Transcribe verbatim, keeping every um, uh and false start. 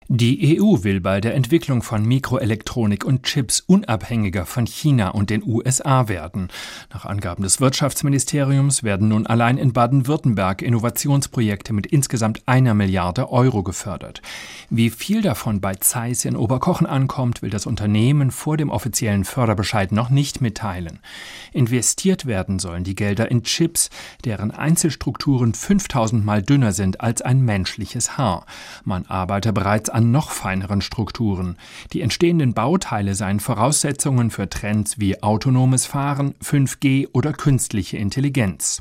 Die E U will bei der Entwicklung von Mikroelektronik und Chips unabhängiger von China und den U S A werden. Nach Angaben des Wirtschaftsministeriums werden nun allein in Baden-Württemberg Innovationsprojekte mit insgesamt einer Milliarde Euro gefördert. Wie viel davon bei Zeiss in Oberkochen ankommt, will das Unternehmen vor dem offiziellen Förderbescheid noch nicht mitteilen. Investiert werden sollen die Gelder in Chips, deren Einzelstrukturen fünftausend Mal dünner sind als ein menschliches Haar. Man arbeite bereits an noch feineren Strukturen. Die entstehenden Bauteile seien Voraussetzungen für Trends wie autonomes Fahren, fünf G oder künstliche Intelligenz.